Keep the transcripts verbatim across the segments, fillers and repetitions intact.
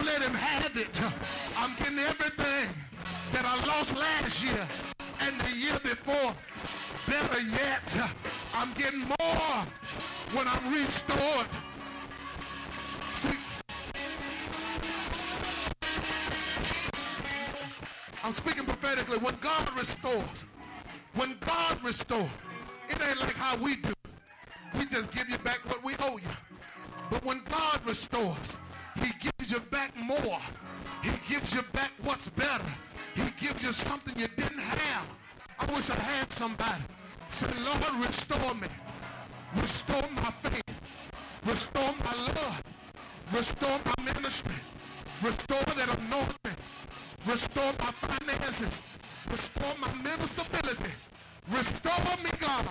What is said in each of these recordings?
gonna let him have it. I'm getting everything that I lost last year and the year before. Better yet, I'm getting more when I'm restored. See, I'm speaking prophetically. When God restores, when God restores, it ain't like how we do. We just give you back what we owe you. But when God restores, he gives you back more. He gives you back what's better. He gives you something you didn't have. I wish I had somebody say, Lord, restore me. Restore my faith. Restore my love. Restore my ministry. Restore that anointing. Restore my finances. Restore my mental stability. Restore me, God.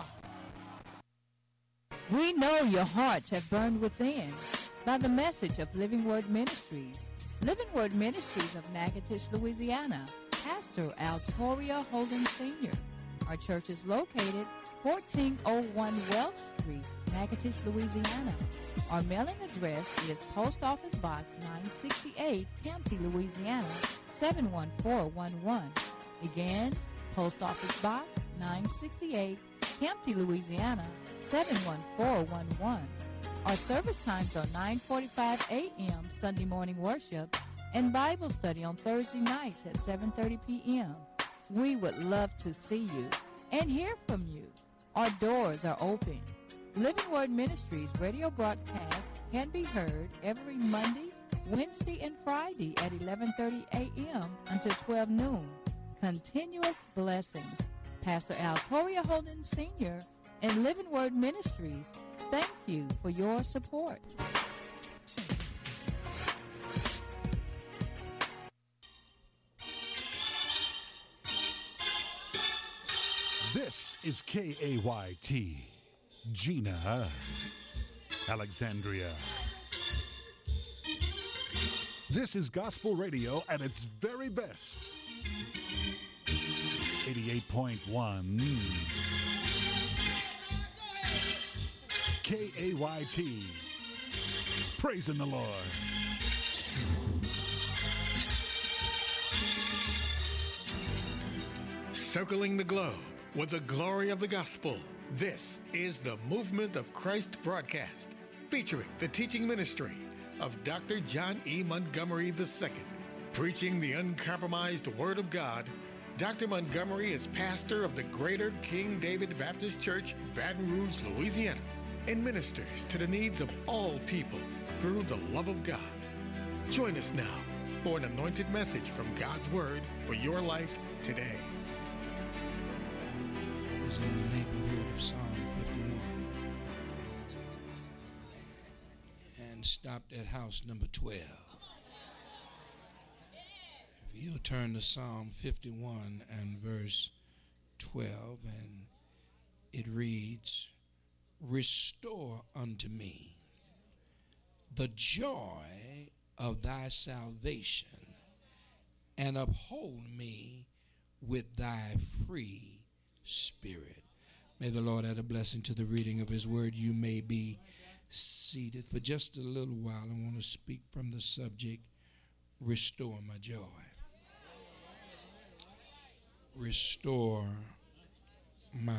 We know your hearts have burned within by the message of Living Word Ministries. Living Word Ministries of Natchitoches, Louisiana. Pastor Altoria Holden Senior Our church is located fourteen oh one Welch Street, Natchitoches, Louisiana. Our mailing address is Post Office Box nine sixty-eight, Campty, Louisiana, seven one four one one. Again, Post Office Box nine sixty-eight, Campty, Louisiana, seven one four one one. Our service times are nine forty-five a.m. Sunday morning worship and Bible study on Thursday nights at seven thirty p.m. We would love to see you and hear from you. Our doors are open. Living Word Ministries radio broadcast can be heard every Monday, Wednesday, and Friday at eleven thirty a.m. until twelve noon. Continuous blessings. Pastor Altoria Holden Senior and Living Word Ministries, thank you for your support. This is K A Y T, Gina, Alexandria. This is gospel radio at its very best. eighty-eight point one K A Y T, praising the Lord. Circling the globe with the glory of the gospel. This is the Movement of Christ broadcast, featuring the teaching ministry of Doctor John E. Montgomery the Second. Preaching the uncompromised Word of God, Doctor Montgomery is pastor of the Greater King David Baptist Church, Baton Rouge, Louisiana, and ministers to the needs of all people through the love of God. Join us now for an anointed message from God's Word for your life today. I was in the neighborhood of Psalm fifty-one and stopped at house number twelve. If you'll turn to Psalm fifty-one and verse twelve, and it reads, "Restore unto me the joy of thy salvation, and uphold me with thy free spirit." May the Lord add a blessing to the reading of his word. You may be seated. For just a little while, I want to speak from the subject, restore my joy. Restore my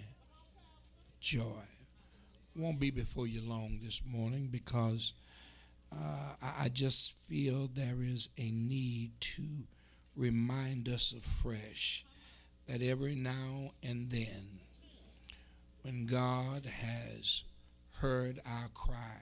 joy. Won't be before you long this morning because uh, I, I just feel there is a need to remind us afresh that every now and then, when God has heard our cry,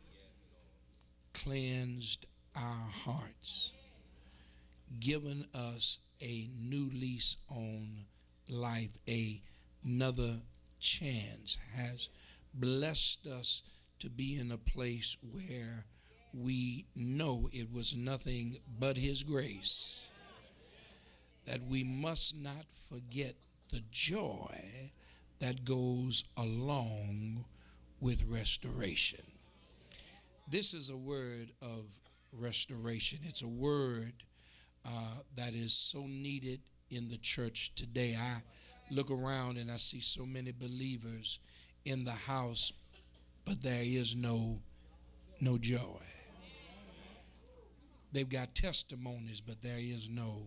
cleansed our hearts, given us a new lease on life, a, another chance, has blessed us to be in a place where we know it was nothing but his grace, that we must not forget the joy that goes along with restoration. This is a word of restoration. It's a word uh, that is so needed in the church today. I look around and I see so many believers in the house, but there is no, no joy. They've got testimonies, but there is no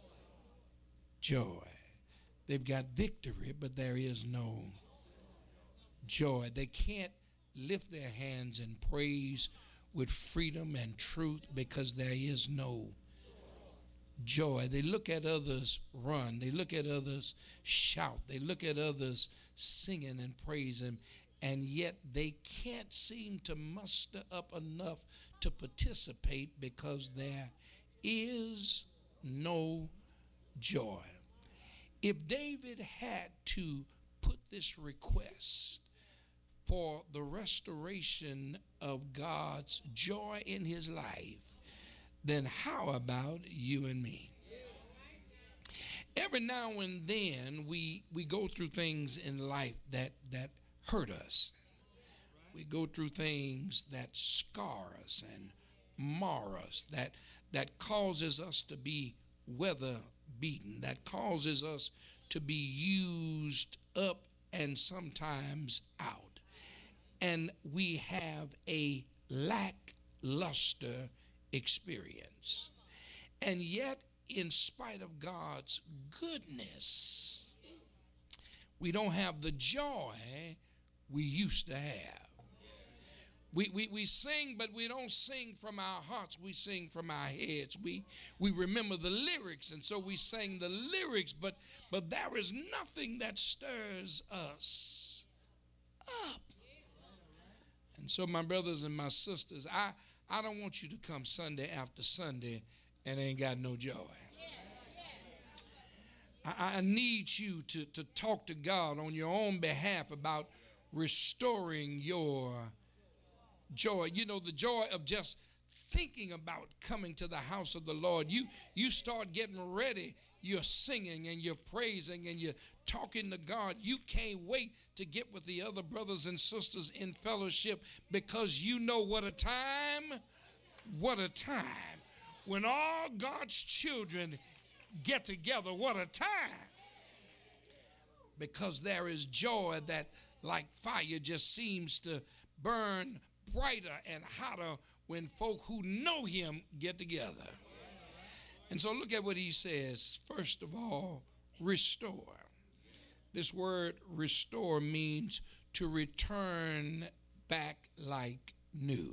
joy. They've got victory, but there is no joy. They can't lift their hands in praise with freedom and truth because there is no joy. They look at others run. They look at others shout. They look at others singing and praising, and yet they can't seem to muster up enough to participate because there is no joy. If David had to put this request for the restoration of God's joy in his life, then how about you and me? Every now and then we we go through things in life that that hurt us. We go through things that scar us and mar us, that that causes us to be weather beaten, that causes us to be used up and sometimes out. And we have a lackluster experience. And yet, in spite of God's goodness, we don't have the joy we used to have. We, we, we sing, but we don't sing from our hearts. We sing from our heads. We, we remember the lyrics, and so we sing the lyrics, but, but there is nothing that stirs us up. And so, my brothers and my sisters, I, I don't want you to come Sunday after Sunday and ain't got no joy. I, I need you to, to talk to God on your own behalf about restoring your joy. You know, the joy of just thinking about coming to the house of the Lord. You, you start getting ready. You're singing and you're praising and you're talking to God. You can't wait to get with the other brothers and sisters in fellowship because you know what a time, what a time. When all God's children get together, what a time. Because there is joy that, like fire, just seems to burn brighter and hotter when folk who know him get together. And so look at what he says. First of all, restore. This word restore means to return back like new.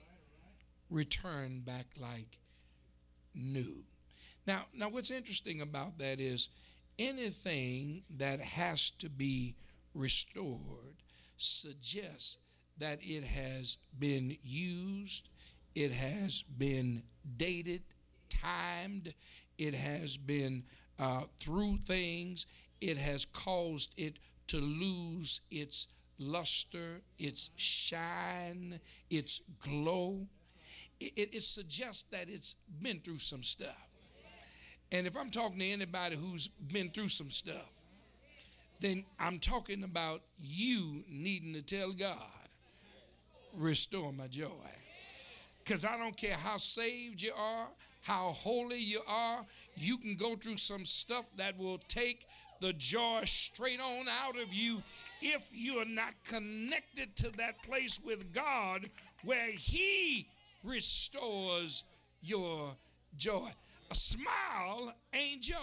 Return back like new. Now, now what's interesting about that is anything that has to be restored suggests that it has been used, it has been dated, timed, it has been uh, through things, it has caused it to lose its luster, its shine, its glow. It, it, it suggests that it's been through some stuff. And if I'm talking to anybody who's been through some stuff, then I'm talking about you needing to tell God, restore my joy. Because I don't care how saved you are, how holy you are, you can go through some stuff that will take the joy straight on out of you if you are not connected to that place with God where he restores your joy. A smile ain't joy.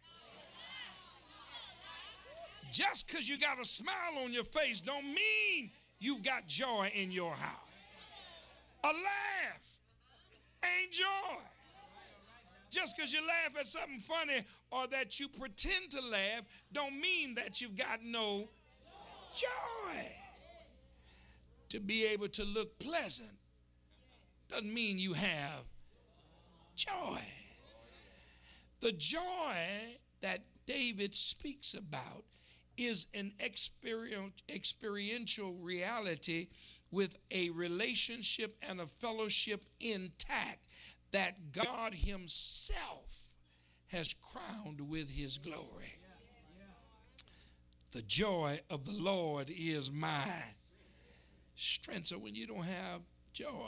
Just because you got a smile on your face don't mean you've got joy in your house. A laugh ain't joy. Just because you laugh at something funny or that you pretend to laugh don't mean that you've got no joy. To be able to look pleasant doesn't mean you have joy. The joy that David speaks about is an experiential reality with a relationship and a fellowship intact that God himself has crowned with his glory. The joy of the Lord is my strength. So when you don't have joy,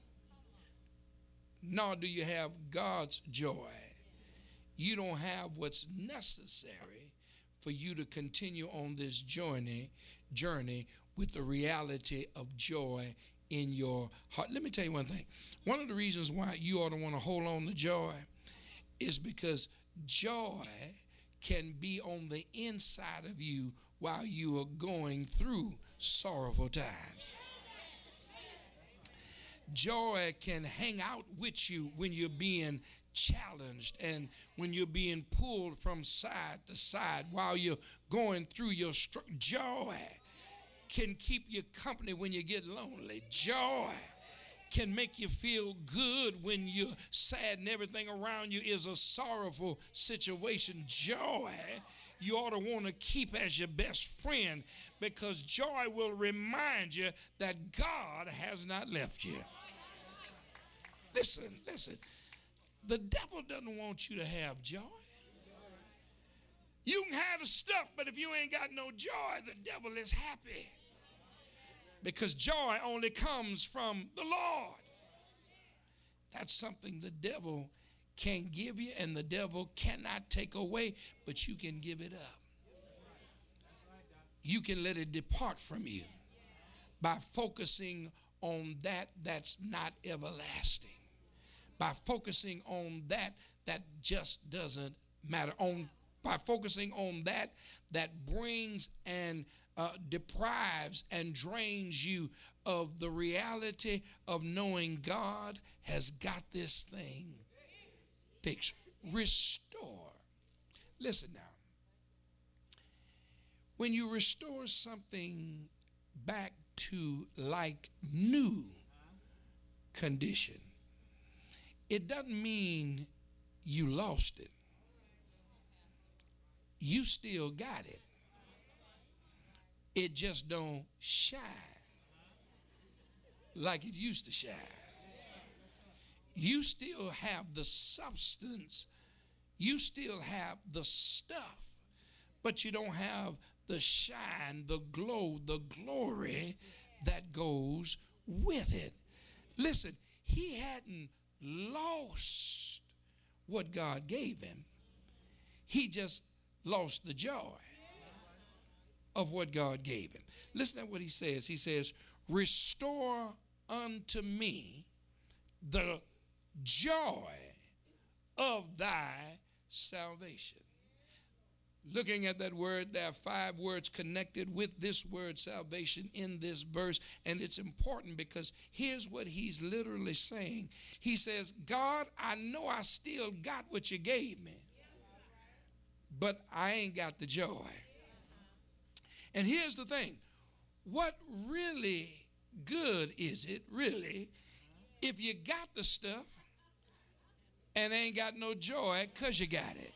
nor do you have God's joy, you don't have what's necessary for you to continue on this journey, journey with the reality of joy in your heart. Let me tell you one thing. One of the reasons why you ought to want to hold on to joy is because joy can be on the inside of you while you are going through sorrowful times. Joy can hang out with you when you're being challenged and when you're being pulled from side to side while you're going through your struggle. Joy can keep you company when you get lonely. Joy can make you feel good when you're sad and everything around you is a sorrowful situation. Joy you ought to want to keep as your best friend, because joy will remind you that God has not left you. Listen, listen. The devil doesn't want you to have joy. You can have the stuff, but if you ain't got no joy, the devil is happy. Because joy only comes from the Lord. That's something the devil can't give you and the devil cannot take away, but you can give it up. You can let it depart from you by focusing on that that's not everlasting, by focusing on that that just doesn't matter, on by focusing on that that brings and uh, deprives and drains you of the reality of knowing God has got this thing fixed. Restore. Listen now. When you restore something back to like new condition, it doesn't mean you lost it. You still got it. It just don't shine like it used to shine. You still have the substance. You still have the stuff, but you don't have the shine, the glow, the glory that goes with it. Listen, he hadn't lost what God gave him. He just lost the joy of what God gave him. Listen to what he says. He says, restore unto me the joy of thy salvation. Looking at that word, there are five words connected with this word salvation in this verse, and it's important because here's what he's literally saying. He says, God, I know I still got what you gave me, but I ain't got the joy. And here's the thing. What really good is it, really, if you got the stuff and ain't got no joy because you got it?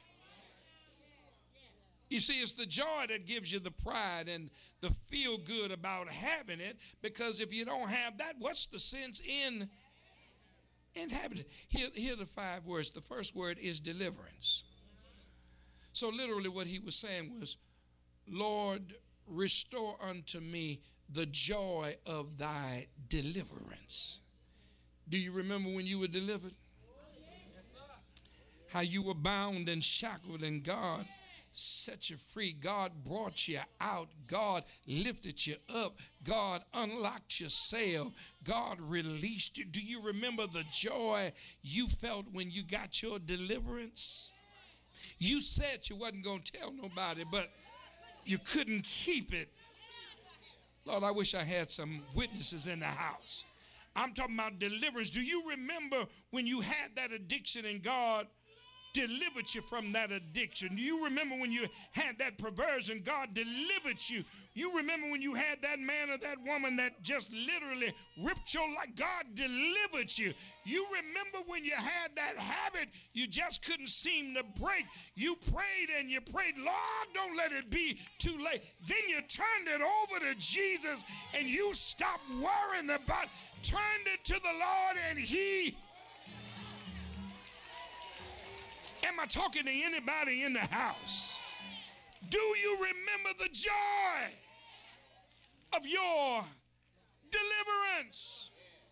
You see, it's the joy that gives you the pride and the feel good about having it, because if you don't have that, what's the sense in, in having it? Here, here are the five words. The first word is deliverance. So literally what he was saying was, Lord, restore unto me the joy of thy deliverance. Do you remember when you were delivered? How you were bound and shackled and God set you free. God brought you out. God lifted you up. God unlocked your sail. God released you. Do you remember the joy you felt when you got your deliverance? You said you wasn't going to tell nobody, but you couldn't keep it. Lord, I wish I had some witnesses in the house. I'm talking about deliverance. Do you remember when you had that addiction and God delivered you from that addiction? Do you remember when you had that perversion? God delivered you. You remember when you had that man or that woman that just literally ripped your life? God delivered you. You remember when you had that habit you just couldn't seem to break? You prayed and you prayed, Lord, don't let it be too late. Then you turned it over to Jesus and you stopped worrying about, turned it to the Lord, and he... Am I talking to anybody in the house? Do you remember the joy of your deliverance?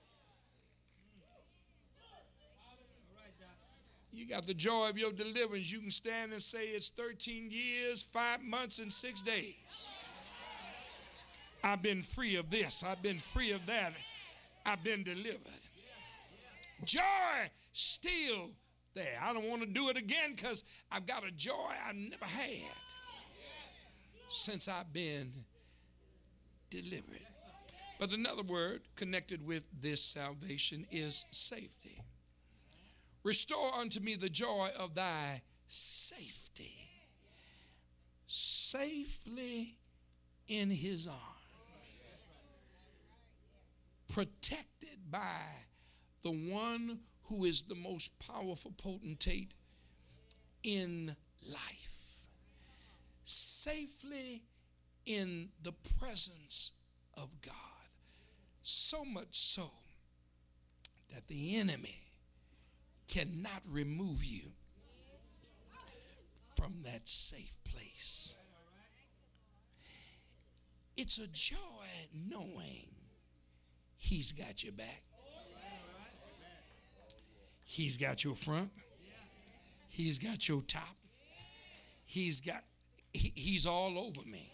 You got the joy of your deliverance. You can stand and say it's thirteen years, five months, and six days. I've been free of this. I've been free of that. I've been delivered. Joy still there. I don't want to do it again because I've got a joy I never had since I've been delivered. But another word connected with this salvation is safety. Restore unto me the joy of thy safety. Safely in his arms. Protected by the one who is the most powerful potentate in life. Safely in the presence of God. So much so that the enemy cannot remove you from that safe place. It's a joy knowing he's got your back. He's got your front. He's got your top. He's got, he, he's all over me.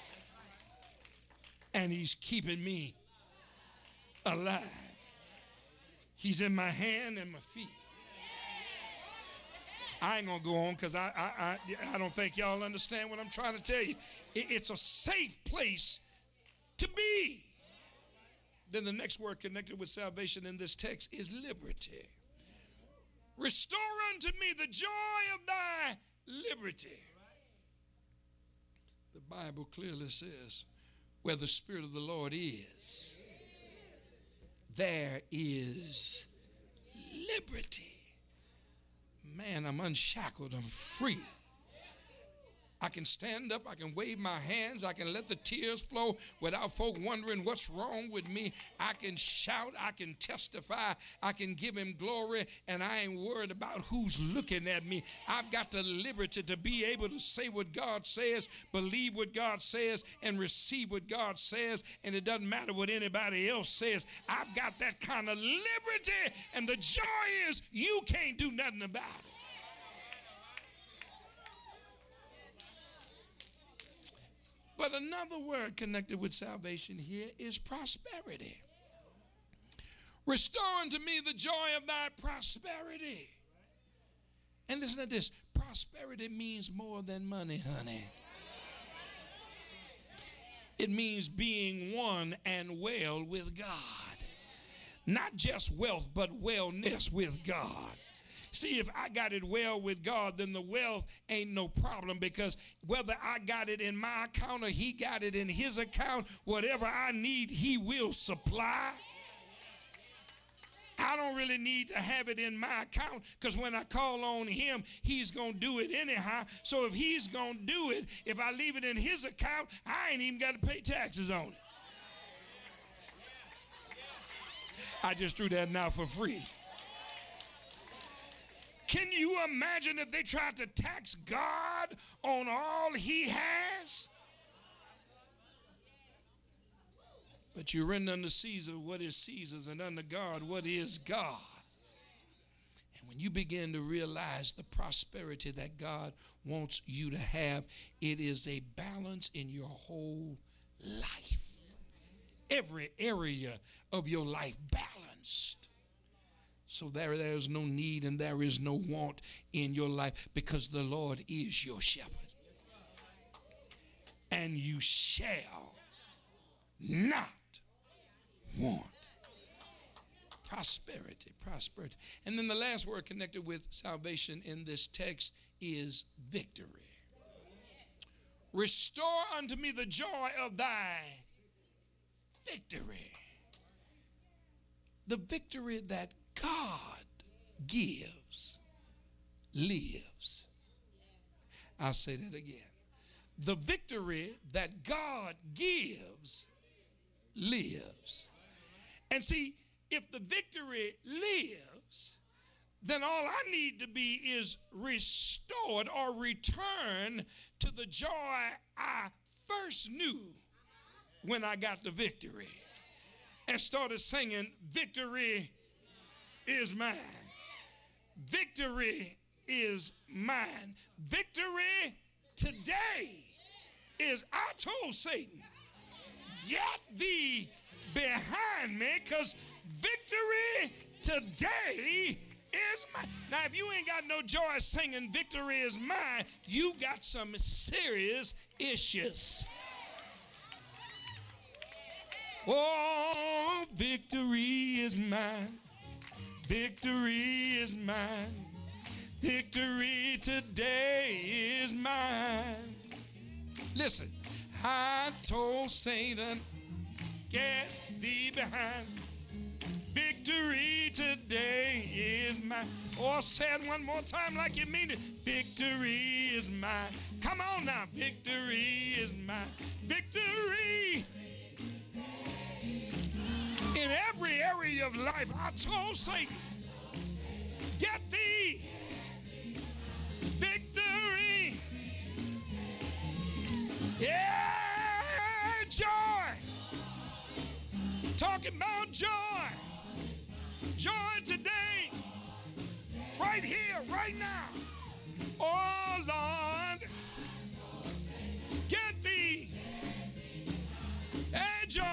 And he's keeping me alive. He's in my hand and my feet. I ain't gonna go on because I, I I I don't think y'all understand what I'm trying to tell you. It, it's a safe place to be. Then the next word connected with salvation in this text is liberty. Restore unto me the joy of thy liberty. The Bible clearly says, where the Spirit of the Lord is, there is liberty. Man, I'm unshackled, I'm free. I can stand up, I can wave my hands, I can let the tears flow without folk wondering what's wrong with me. I can shout, I can testify, I can give him glory, and I ain't worried about who's looking at me. I've got the liberty to be able to say what God says, believe what God says, and receive what God says, and it doesn't matter what anybody else says. I've got that kind of liberty, and the joy is you can't do nothing about it. But another word connected with salvation here is prosperity. Restore unto me the joy of thy prosperity. And listen to this. Prosperity means more than money, honey. It means being one and well with God. Not just wealth, but wellness with God. See, if I got it well with God, then the wealth ain't no problem, because whether I got it in my account or he got it in his account, whatever I need, he will supply. I don't really need to have it in my account, because when I call on him, he's going to do it anyhow. So if he's going to do it, if I leave it in his account, I ain't even got to pay taxes on it. I just threw that now for free. Can you imagine if they tried to tax God on all he has? But you render unto Caesar what is Caesar's, and unto God what is God. And when you begin to realize the prosperity that God wants you to have, it is a balance in your whole life. Every area of your life balanced. So there, there is no need and there is no want in your life, because the Lord is your shepherd. And you shall not want. Prosperity, prosperity. And then the last word connected with salvation in this text is victory. Restore unto me the joy of thy victory. The victory that God gives, lives. I'll say that again. The victory that God gives, lives. And see, if the victory lives, then all I need to be is restored or return to the joy I first knew when I got the victory. And started singing, victory is mine. Victory is mine. Victory today is, I told Satan, get thee behind me, because Victory today is mine. Now, if you ain't got no joy singing victory is mine, you got some serious issues. Oh, victory is mine. Victory is mine. Victory today is mine. Listen, I told Satan, get thee behind. Victory today is mine. Oh, say it one more time like you mean it. Victory is mine. Come on now. Victory is mine. Victory. In every area of life, I told Satan, get thee victory. Yeah, joy. Talking about joy. Joy today. Right here, right now. Oh, Lord. Get thee. Hey, joy.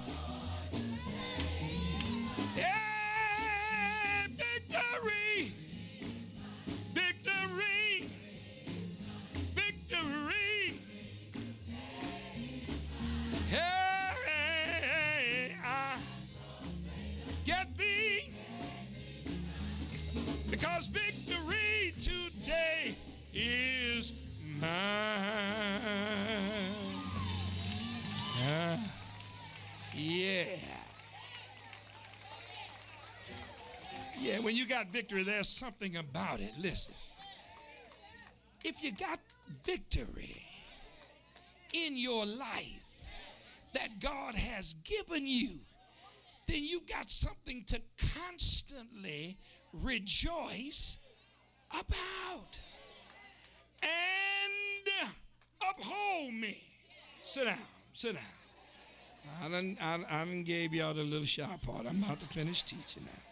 Yeah, victory. Victory. Victory. Hey, I get thee. Because victory today is mine. Uh, yeah. Yeah, when you got victory, there's something about it. Listen, if you got victory in your life that God has given you, then you've got something to constantly rejoice about and uphold me. Sit down, sit down. I done, I, I done gave y'all the little sharp part. I'm about to finish teaching now.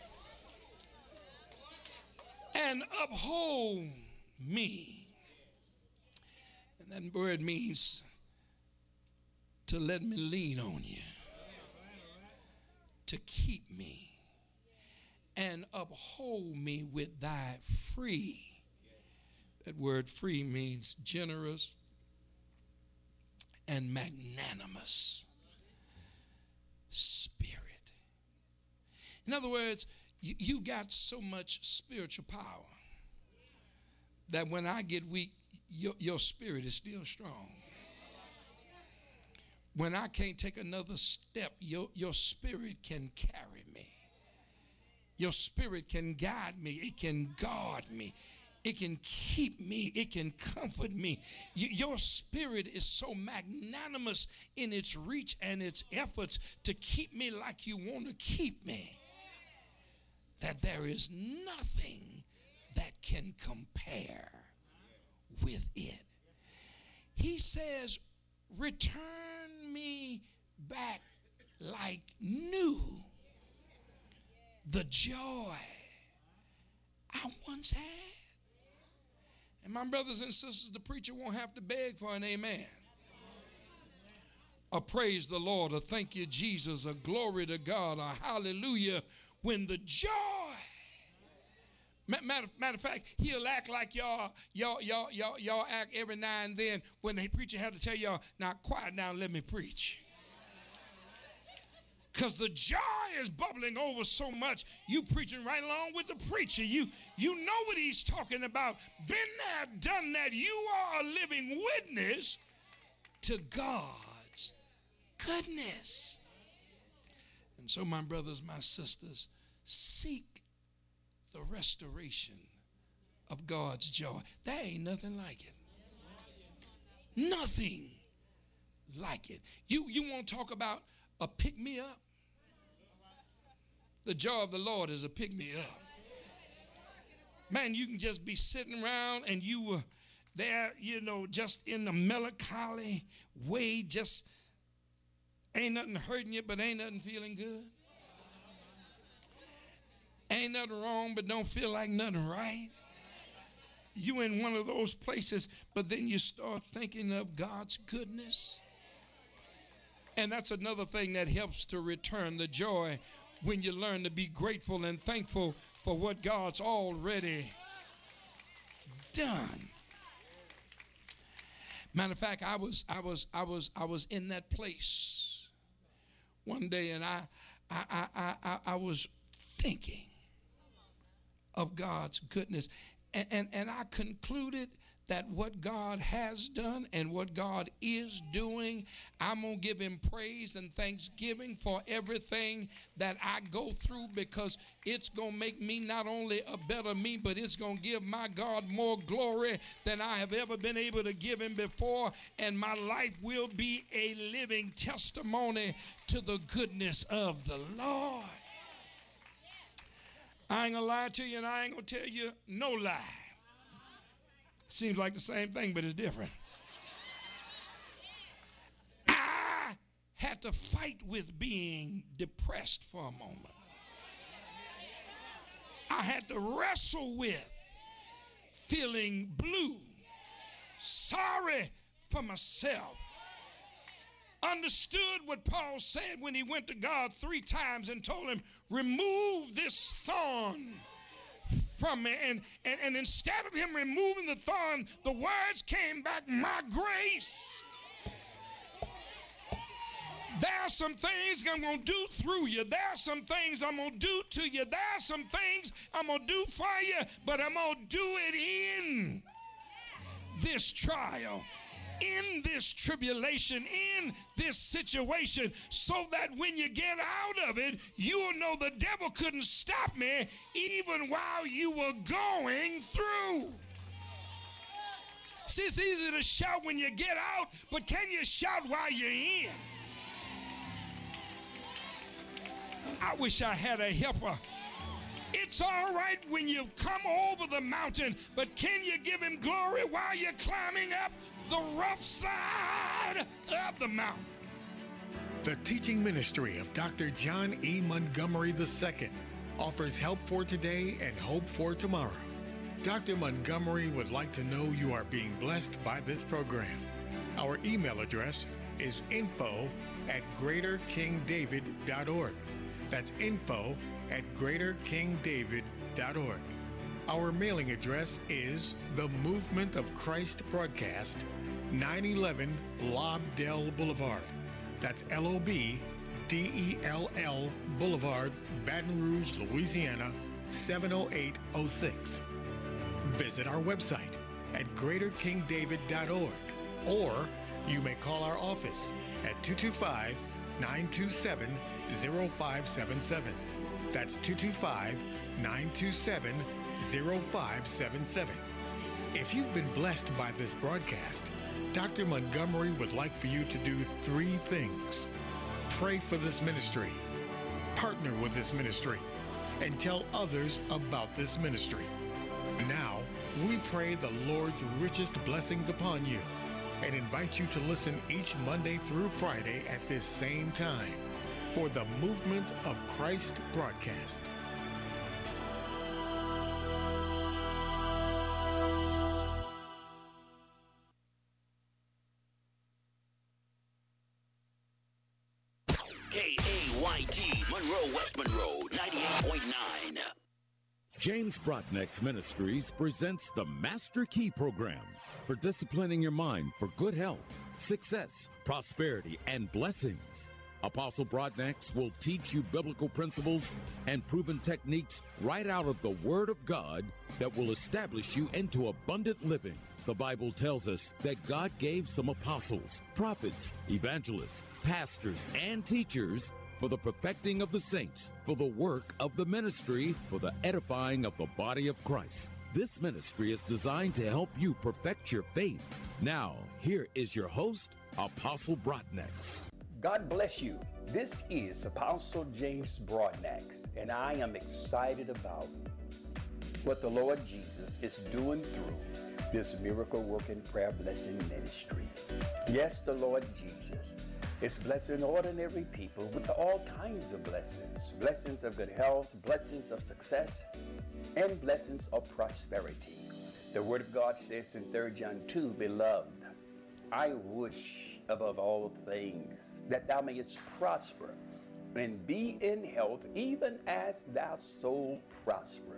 And uphold me. And that word means to let me lean on you, to keep me, and uphold me with thy free. That word free means generous and magnanimous spirit. In other words, you, you got so much spiritual power that when I get weak, your, your spirit is still strong. When I can't take another step, your, your spirit can carry me. Your spirit can guide me. It can guard me. It can keep me. It can comfort me. Y- your spirit is so magnanimous in its reach and its efforts to keep me like you want to keep me, that there is nothing that can compare with it. He says, return me back like new, the joy I once had. And my brothers and sisters, the preacher won't have to beg for an amen, a praise the Lord, a thank you Jesus, a glory to God, a hallelujah, when the joy. Matter, matter of fact, he'll act like y'all, y'all, y'all, y'all, y'all act every now and then when the preacher had to tell y'all, now quiet down, let me preach. Because the joy is bubbling over so much, you preaching right along with the preacher. You, you know what he's talking about. Been there, done that. You are a living witness to God's goodness. And so, my brothers, my sisters, seek the restoration of God's joy. There ain't nothing like it. Nothing like it. You, you want to talk about a pick-me-up? The joy of the Lord is a pick-me-up. Man, you can just be sitting around and you were there, you know, just in the melancholy way, just ain't nothing hurting you, but ain't nothing feeling good. Ain't nothing wrong, but don't feel like nothing right. You in one of those places, but then you start thinking of God's goodness. And that's another thing that helps to return the joy when you learn to be grateful and thankful for what God's already done. Matter of fact, I was I was I was I was in that place one day, and I I I I, I was thinking of God's goodness, and, and and I concluded that what God has done and what God is doing, I'm going to give him praise and thanksgiving for everything that I go through, because it's going to make me not only a better me, but it's going to give my God more glory than I have ever been able to give him before, and my life will be a living testimony to the goodness of the Lord. I ain't going to lie to you, and I ain't going to tell you no lie. Seems like the same thing, but it's different. I had to fight with being depressed for a moment. I had to wrestle with feeling blue, sorry for myself. Understood what Paul said when he went to God three times and told him, remove this thorn from me. And, and, and instead of him removing the thorn, the words came back, my grace. There are some things I'm going to do through you. There are some things I'm going to do to you. There are some things I'm going to do for you, but I'm going to do it in this trial, in this tribulation, in this situation, so that when you get out of it, you will know the devil couldn't stop me even while you were going through. See, it's easy to shout when you get out, but can you shout while you're in? I wish I had a helper. It's all right when you come over the mountain, but can you give him glory while you're climbing up the rough side of the mountain? The teaching ministry of Doctor John E. Montgomery the Second offers help for today and hope for tomorrow. Doctor Montgomery would like to know you are being blessed by this program. Our email address is info at greater king david dot org. That's info at greater king david dot org. Our mailing address is The Movement of Christ Broadcast, nine eleven Lobdell Boulevard. That's L O B D E L L Boulevard, Baton Rouge, Louisiana, seven oh eight oh six. Visit our website at greater king david dot org, or you may call our office at two two five, nine two seven, zero five seven seven. That's two two five, nine two seven, zero five seven seven. If you've been blessed by this broadcast, Doctor Montgomery would like for you to do three things. Pray for this ministry, partner with this ministry, and tell others about this ministry. Now, we pray the Lord's richest blessings upon you and invite you to listen each Monday through Friday at this same time for the Movement of Christ broadcast. K A Y T, Monroe, West Monroe, ninety-eight point nine. James Brotnick's Ministries presents the Master Key Program for disciplining your mind for good health, success, prosperity, and blessings. Apostle Broadnax will teach you biblical principles and proven techniques right out of the Word of God that will establish you into abundant living. The Bible tells us that God gave some apostles, prophets, evangelists, pastors, and teachers for the perfecting of the saints, for the work of the ministry, for the edifying of the body of Christ. This ministry is designed to help you perfect your faith. Now, here is your host, Apostle Broadnax. God bless you. This is Apostle James Broadnax, and I am excited about what the Lord Jesus is doing through this miracle working prayer blessing ministry. Yes, the Lord Jesus is blessing ordinary people with all kinds of blessings. Blessings of good health, blessings of success, and blessings of prosperity. The Word of God says in Third John two, Beloved, I wish above all things that thou mayest prosper and be in health, even as thy soul prospereth.